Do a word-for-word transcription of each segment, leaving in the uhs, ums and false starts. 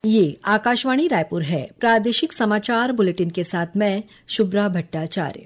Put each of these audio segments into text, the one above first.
ये आकाशवाणी रायपुर है। प्रादेशिक समाचार बुलेटिन के साथ मैं शुभ्रा भट्टाचार्य।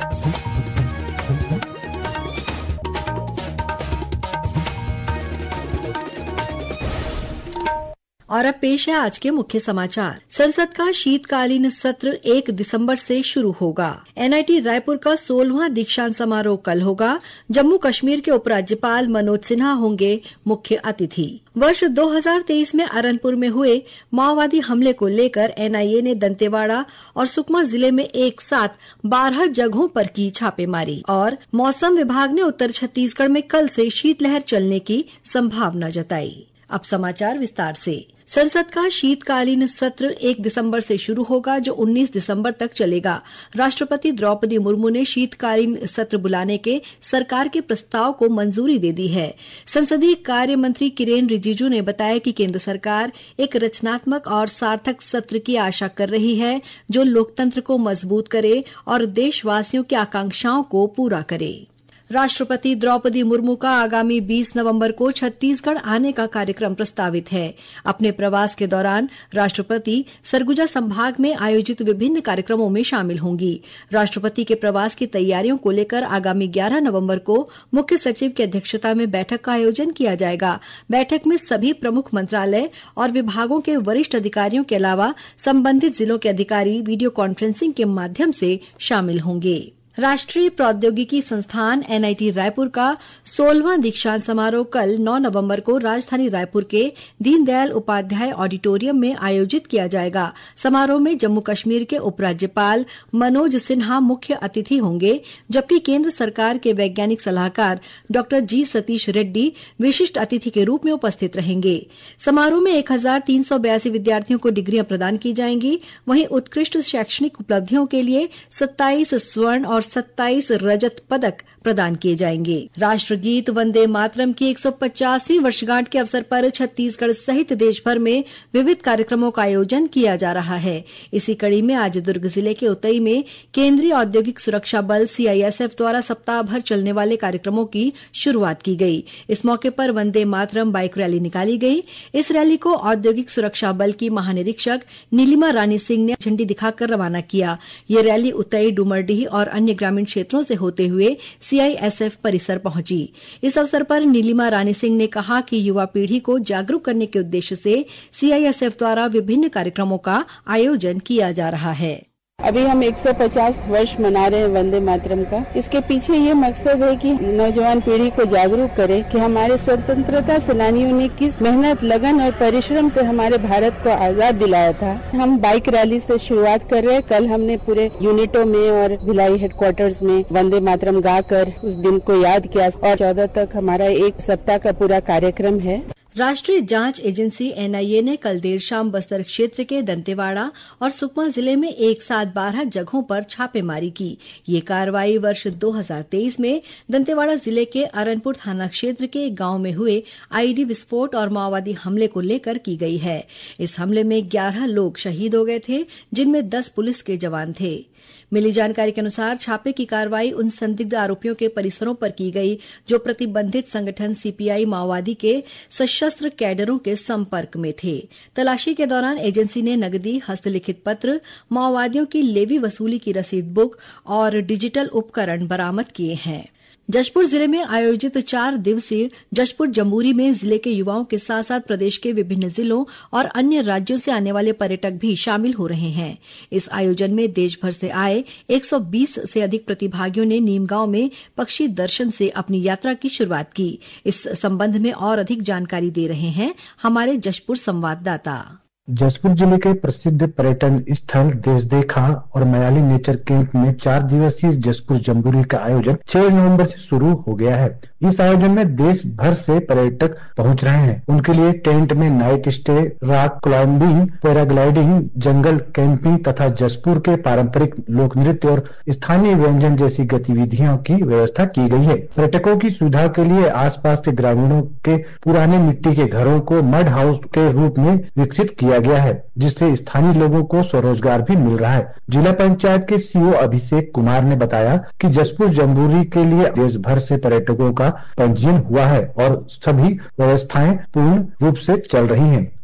और अब पेश है आज के मुख्य समाचार। संसद का शीतकालीन सत्र एक दिसंबर से शुरू होगा। एनआईटी रायपुर का सोलहवां दीक्षांत समारोह कल होगा। जम्मू कश्मीर के उपराज्यपाल मनोज सिन्हा होंगे मुख्य अतिथि। वर्ष दो हज़ार तेईस में अरनपुर में हुए माओवादी हमले को लेकर एनआईए ने दंतेवाड़ा और सुकमा जिले में एक साथ बारह जगहों पर की छापेमारी। और मौसम विभाग ने उत्तर छत्तीसगढ़ में कल से शीतलहर चलने की संभावना जताई। अब समाचार विस्तार से। संसद का शीतकालीन सत्र एक दिसंबर से शुरू होगा, जो उन्नीस दिसंबर तक चलेगा। राष्ट्रपति द्रौपदी मुर्मू ने शीतकालीन सत्र बुलाने के सरकार के प्रस्ताव को मंजूरी दे दी है। संसदीय कार्य मंत्री किरेन रिजिजू ने बताया कि केंद्र सरकार एक रचनात्मक और सार्थक सत्र की आशा कर रही है, जो लोकतंत्र को मजबूत करे और देशवासियों की आकांक्षाओं को पूरा करे। राष्ट्रपति द्रौपदी मुर्मू का आगामी बीस नवंबर को छत्तीसगढ़ आने का कार्यक्रम प्रस्तावित है। अपने प्रवास के दौरान राष्ट्रपति सरगुजा संभाग में आयोजित विभिन्न कार्यक्रमों में शामिल होंगी। राष्ट्रपति के प्रवास की तैयारियों को लेकर आगामी ग्यारह नवंबर को मुख्य सचिव की अध्यक्षता में बैठक का आयोजन किया जाएगा। बैठक में सभी प्रमुख मंत्रालय और विभागों के वरिष्ठ अधिकारियों के अलावा संबंधित जिलों के अधिकारी वीडियो कॉन्फ्रेंसिंग के माध्यम से शामिल होंगे। राष्ट्रीय प्रौद्योगिकी संस्थान एनआईटी रायपुर का सोलहवां दीक्षांत समारोह कल नौ नवंबर को राजधानी रायपुर के दीनदयाल उपाध्याय ऑडिटोरियम में आयोजित किया जाएगा। समारोह में जम्मू कश्मीर के उपराज्यपाल मनोज सिन्हा मुख्य अतिथि होंगे, जबकि केंद्र सरकार के वैज्ञानिक सलाहकार डॉक्टर जी सतीश रेड्डी विशिष्ट अतिथि के रूप में उपस्थित रहेंगे। समारोह में एक हजार तीन सौ बयासी विद्यार्थियों को डिग्रियां प्रदान की जाएंगी। वहीं उत्कृष्ट शैक्षणिक उपलब्धियों के लिए सत्ताईस स्वर्ण और सत्ताईस रजत पदक प्रदान किए जाएंगे। राष्ट्रगीत वंदे मातरम की एक सौ पचासवीं वर्षगांठ के अवसर पर छत्तीसगढ़ सहित देश भर में विविध कार्यक्रमों का आयोजन किया जा रहा है। इसी कड़ी में आज दुर्ग जिले के उतई में केंद्रीय औद्योगिक सुरक्षा बल सीआईएसएफ द्वारा सप्ताह भर चलने वाले कार्यक्रमों की शुरुआत की गई। इस मौके पर वंदे मातरम बाइक रैली निकाली गई। इस रैली को औद्योगिक सुरक्षा बल की महानिरीक्षक नीलिमा रानी सिंह ने झंडी दिखाकर रवाना किया। ये रैली उतई, डुमरडीह और अन्य ग्रामीण क्षेत्रों से होते हुए सीआईएसएफ परिसर पहुंची। इस अवसर पर नीलिमा रानी सिंह ने कहा कि युवा पीढ़ी को जागरूक करने के उद्देश्य से सीआईएसएफ द्वारा विभिन्न कार्यक्रमों का आयोजन किया जा रहा है। अभी हम एक सौ पचास वर्ष मना रहे हैं वंदे मातरम का। इसके पीछे ये मकसद है कि नौजवान पीढ़ी को जागरूक करें कि हमारे स्वतंत्रता सेनानियों ने किस मेहनत, लगन और परिश्रम से हमारे भारत को आजाद दिलाया था। हम बाइक रैली से शुरुआत कर रहे हैं। कल हमने पूरे यूनिटों में और भिलाई हेडक्वार्टर्स में वंदे मातरम गाकर उस दिन को याद किया और चौदह तक हमारा एक सप्ताह का पूरा कार्यक्रम है। राष्ट्रीय जांच एजेंसी एनआईए ने कल देर शाम बस्तर क्षेत्र के दंतेवाड़ा और सुकमा जिले में एक साथ बारह जगहों पर छापेमारी की। ये कार्रवाई वर्ष दो हज़ार तेईस में दंतेवाड़ा जिले के अरनपुर थाना क्षेत्र के गांव में हुए आईईडी विस्फोट और माओवादी हमले को लेकर की गई है। इस हमले में ग्यारह लोग शहीद हो गए थे, जिनमें दस पुलिस के जवान थे। मिली जानकारी के अनुसार छापे की कार्रवाई उन संदिग्ध आरोपियों के परिसरों पर की गई जो प्रतिबंधित संगठन सीपीआई माओवादी के सशस्त्र कैडरों के संपर्क में थे। तलाशी के दौरान एजेंसी ने नकदी, हस्तलिखित पत्र, माओवादियों की लेवी वसूली की रसीद बुक और डिजिटल उपकरण बरामद किए हैं। जशपुर जिले में आयोजित चार दिवसीय जशपुर जम्बूरी में जिले के युवाओं के साथ साथ प्रदेश के विभिन्न जिलों और अन्य राज्यों से आने वाले पर्यटक भी शामिल हो रहे हैं। इस आयोजन में देश भर से आए एक सौ बीस से अधिक प्रतिभागियों ने नीमगांव में पक्षी दर्शन से अपनी यात्रा की शुरुआत की। इस संबंध में और अधिक जानकारी दे रहे हैं हमारे जशपुर संवाददाता। जशपुर जिले के प्रसिद्ध पर्यटन स्थल देश देखा और मयाली नेचर कैंप में चार दिवसीय जशपुर जम्बूरी का आयोजन छह नवंबर से शुरू हो गया है। इस आयोजन में देश भर से पर्यटक पहुंच रहे हैं। उनके लिए टेंट में night stay, rock climbing, paragliding, जंगल कैंपिंग तथा जशपुर के पारंपरिक लोक नृत्य और स्थानीय व्यंजन जैसी गतिविधियों की व्यवस्था की गई है। पर्यटकों की सुविधा के लिए आसपास के ग्रामीणों के पुराने मिट्टी के घरों को मड हाउस के रूप में विकसित किया गया है, जिससे स्थानीय लोगों को स्वरोजगार भी मिल रहा है। जिला पंचायत के सीईओ अभिषेक कुमार ने बताया कि जशपुर जम्बूरी के लिए देश भर से पर्यटकों का पंजीयन हुआ है और सभी व्यवस्थाएं पूर्ण रूप से चल रही हैं।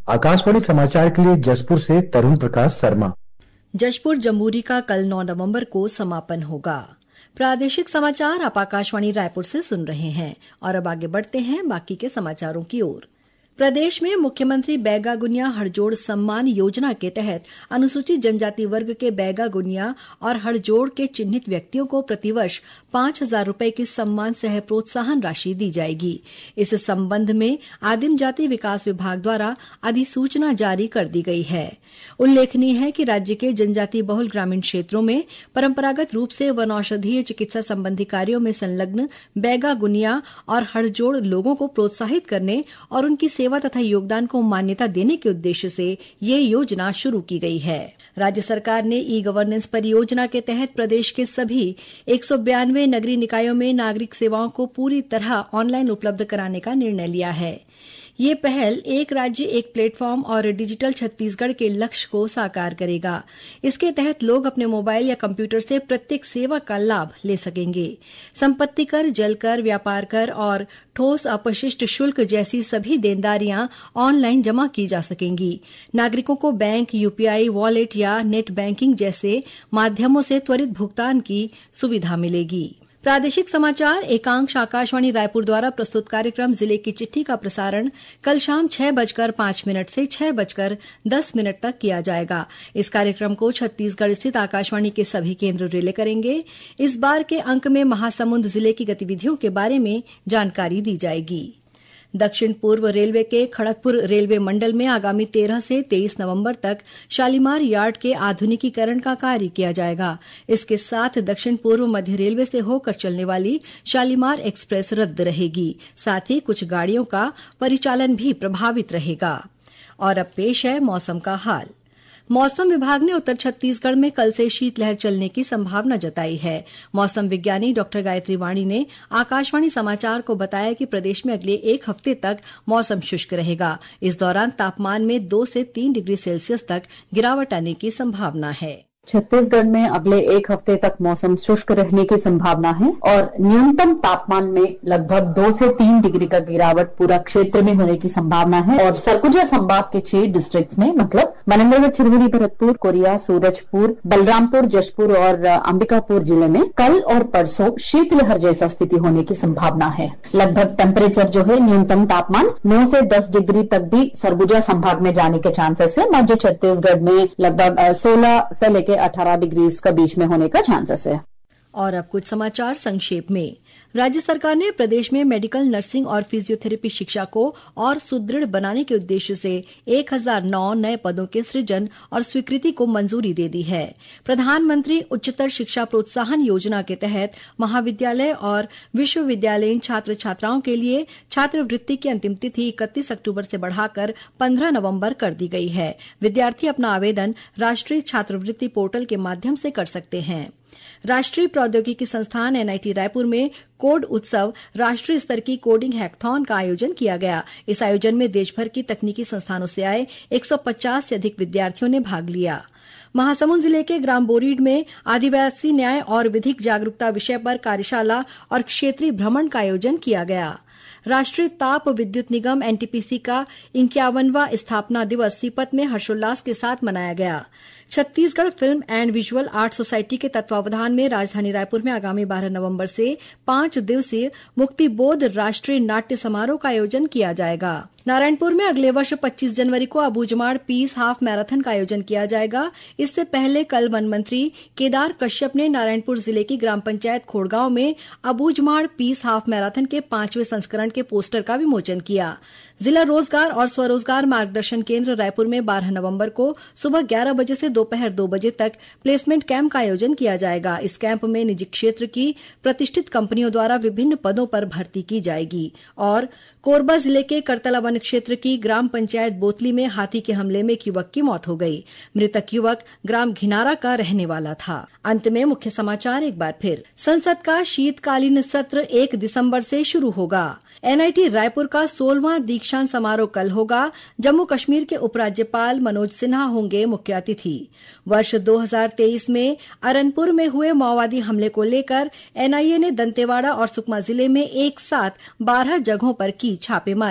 आकाशवाणी समाचार के लिए जशपुर से तरुण प्रकाश शर्मा। जशपुर जम्बूरी का कल नौ नवंबर को समापन होगा। प्रादेशिक समाचार आप आकाशवाणी रायपुर से सुन रहे हैं और अब आगे बढ़ते हैं बाकी के समाचारों की ओर। प्रदेश में मुख्यमंत्री बैगा गुनिया हड़जोड़ सम्मान योजना के तहत अनुसूचित जनजाति वर्ग के बैगा गुनिया और हड़जोड़ के चिन्हित व्यक्तियों को प्रतिवर्ष पांच हजार रूपये की सम्मान सह प्रोत्साहन राशि दी जाएगी। इस संबंध में आदिम जाति विकास विभाग द्वारा अधिसूचना जारी कर दी गई है। उल्लेखनीय है कि राज्य के जनजाति बहुल ग्रामीण क्षेत्रों में परंपरागत रूप से वनौषधीय चिकित्सा संबंधी कार्यों में संलग्न बैगा गुनिया और हड़जोड़ लोगों को प्रोत्साहित करने और उनकी सेवा तथा योगदान को मान्यता देने के उद्देश्य से ये योजना शुरू की गई है। राज्य सरकार ने ई गवर्नेंस परियोजना के तहत प्रदेश के सभी एक सौ बयानवे नगरीय निकायों में नागरिक सेवाओं को पूरी तरह ऑनलाइन उपलब्ध कराने का निर्णय लिया है। ये पहल एक राज्य एक प्लेटफॉर्म और डिजिटल छत्तीसगढ़ के लक्ष्य को साकार करेगा। इसके तहत लोग अपने मोबाइल या कंप्यूटर से प्रत्येक सेवा का लाभ ले सकेंगे। संपत्ति कर, जल कर, व्यापार कर और ठोस अपशिष्ट शुल्क जैसी सभी देनदारियां ऑनलाइन जमा की जा सकेंगी। नागरिकों को बैंक, यूपीआई, वॉलेट या नेट बैंकिंग जैसे माध्यमों से त्वरित भुगतान की सुविधा मिलेगी। प्रादेशिक समाचार एकांश आकाशवाणी रायपुर द्वारा प्रस्तुत कार्यक्रम जिले की चिट्ठी का प्रसारण कल शाम छह बजकर पांच मिनट से छह बजकर दस मिनट तक किया जाएगा। इस कार्यक्रम को छत्तीसगढ़ स्थित आकाशवाणी के सभी केंद्र रिले करेंगे। इस बार के अंक में महासमुंद जिले की गतिविधियों के बारे में जानकारी दी जाएगी। दक्षिण पूर्व रेलवे के खड़गपुर रेलवे मंडल में आगामी तेरह से तेईस नवंबर तक शालीमार यार्ड के आधुनिकीकरण का कार्य किया जाएगा। इसके साथ दक्षिण पूर्व मध्य रेलवे से होकर चलने वाली शालीमार एक्सप्रेस रद्द रहेगी। साथ ही कुछ गाड़ियों का परिचालन भी प्रभावित रहेगा। और अब पेश है मौसम का हाल। मौसम विभाग ने उत्तर छत्तीसगढ़ में कल से शीतलहर चलने की संभावना जताई है। मौसम विज्ञानी डॉक्टर गायत्री वाणी ने आकाशवाणी समाचार को बताया कि प्रदेश में अगले एक हफ्ते तक मौसम शुष्क रहेगा। इस दौरान तापमान में दो से तीन डिग्री सेल्सियस तक गिरावट आने की संभावना है। छत्तीसगढ़ में अगले एक हफ्ते तक मौसम शुष्क रहने की संभावना है और न्यूनतम तापमान में लगभग दो से तीन डिग्री का गिरावट पूरा क्षेत्र में होने की संभावना है। और सरगुजा संभाग के छह डिस्ट्रिक्ट्स में मतलब मनेन्द्रगढ़, चिरमिरी, भरतपुर, कोरिया, सूरजपुर, बलरामपुर, जशपुर और अंबिकापुर जिले में कल और परसों शीतलहर जैसा स्थिति होने की संभावना है। लगभग टेम्परेचर जो है न्यूनतम तापमान नौ से दस डिग्री तक भी सरगुजा संभाग में जाने के चांसेस है। मध्य छत्तीसगढ़ में लगभग सोलह से लेकर अठारह डिग्री का बीच में होने का चांसेस है। और अब कुछ समाचार संक्षेप में। राज्य सरकार ने प्रदेश में मेडिकल, नर्सिंग और फिजियोथेरेपी शिक्षा को और सुदृढ़ बनाने के उद्देश्य से एक हजार नौ नए पदों के सृजन और स्वीकृति को मंजूरी दे दी है। प्रधानमंत्री उच्चतर शिक्षा प्रोत्साहन योजना के तहत महाविद्यालय और विश्वविद्यालयीन छात्र छात्राओं के लिए छात्रवृत्ति की अंतिम तिथि इकतीस अक्टूबर से बढ़ाकर पंद्रह नवंबर कर दी गई है। विद्यार्थी अपना आवेदन राष्ट्रीय छात्रवृत्ति पोर्टल के माध्यम से कर सकते हैं। राष्ट्रीय प्रौद्योगिकी संस्थान एनआईटी रायपुर में कोड उत्सव राष्ट्रीय स्तर की कोडिंग हैकाथॉन का आयोजन किया गया। इस आयोजन में देशभर की तकनीकी संस्थानों से आए एक सौ पचास से अधिक विद्यार्थियों ने भाग लिया। महासमुंद जिले के ग्राम बोरीड में आदिवासी न्याय और विधिक जागरूकता विषय पर कार्यशाला और क्षेत्रीय भ्रमण का आयोजन किया गया। राष्ट्रीय ताप विद्युत निगम एनटीपीसी का इक्यावनवां स्थापना दिवस सीपत में हर्षोल्लास के साथ मनाया गया। Chhattisgarh film and visual art society के तत्वावधान में राजधानी रायपुर में आगामी बारह नवंबर से पांच दिवसीय मुक्तिबोध राष्ट्रीय नाट्य समारोह का आयोजन किया जाएगा। नारायणपुर में अगले वर्ष पच्चीस जनवरी को अबूझमाड़ पीस हाफ मैराथन का आयोजन किया जाएगा। इससे पहले कल वन मंत्री केदार कश्यप ने नारायणपुर जिले की ग्राम पंचायत खोड़गांव में अबूझमाड़ पीस हाफ मैराथन के पांचवें संस्करण के पोस्टर का विमोचन किया। जिला रोजगार और स्वरोजगार मार्गदर्शन केंद्र रायपुर में बारह नवंबर को सुबह ग्यारह बजे से दोपहर दो बजे तक प्लेसमेंट कैंप का आयोजन किया जाएगा। इस कैंप में निजी क्षेत्र की प्रतिष्ठित कंपनियों द्वारा विभिन्न पदों पर भर्ती की जाएगी। और कोरबा जिले के करतला वन क्षेत्र की ग्राम पंचायत बोतली में हाथी के हमले में एक युवक की मौत हो गई। मृतक युवक ग्राम घिनारा का रहने वाला था। अंत में मुख्य समाचार एक बार फिर। संसद का शीतकालीन सत्र एक दिसंबर से शुरू होगा। एनआईटी रायपुर का सोलहवां दीक्षांत समारोह कल होगा। जम्मू कश्मीर के उपराज्यपाल मनोज सिन्हा होंगे मुख्य अतिथि। वर्ष दो हजार तेईस में अरनपुर में हुए माओवादी हमले को लेकर एनआईए ने दंतेवाड़ा और सुकमा जिले में एक साथ बारह जगहों पर की छापेमारी।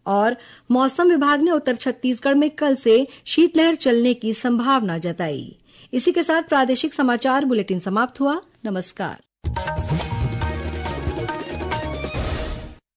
और मौसम विभाग ने उत्तर छत्तीसगढ़ में कल से शीतलहर चलने की संभावना जताई। इसी के साथ प्रादेशिक समाचार बुलेटिन समाप्त हुआ। नमस्कार।